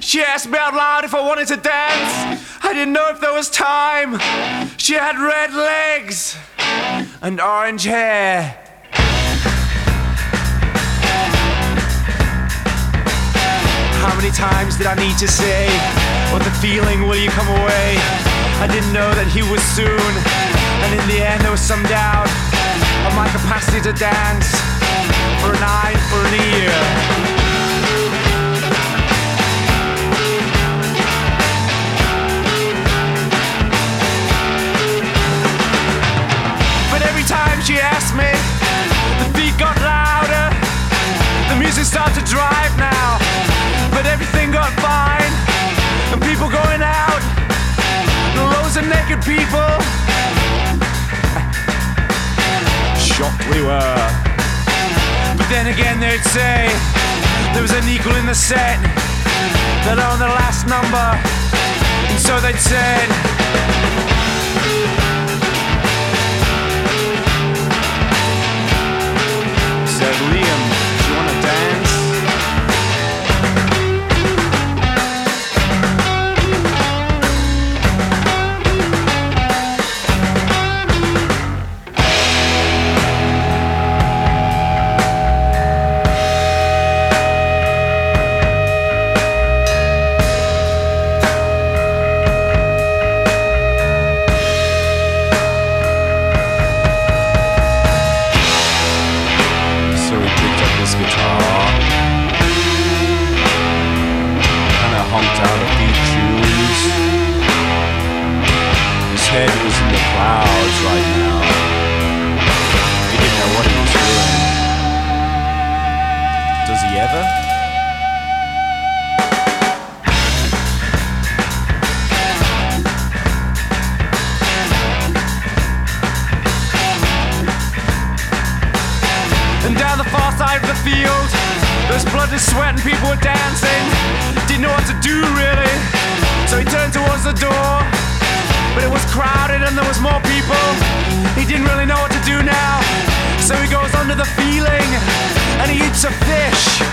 She asked me out loud if I wanted to dance. I didn't know if there was time. She had red legs and orange hair. How many times did I need to say, what the feeling, will you come away? I didn't know that he was soon, and in the end there was some doubt of my capacity to dance for a night, for an year. But every time she asked me, the beat got louder, the music started to drive now, but everything got fine, and people going out, rows of naked people. Shocked we were. But then again they'd say there was an equal in the set that owned the last number, and so they'd said, Liam, do you wanna dance? Head was in the clouds right now. He didn't know what he was doing. Does he ever? And down the far side of the field, there was blood and sweat and people were dancing. Didn't know what to do really, so he turned towards the door. But it was crowded and there was more people. He didn't really know what to do now, so he goes under the feeling and he eats a fish.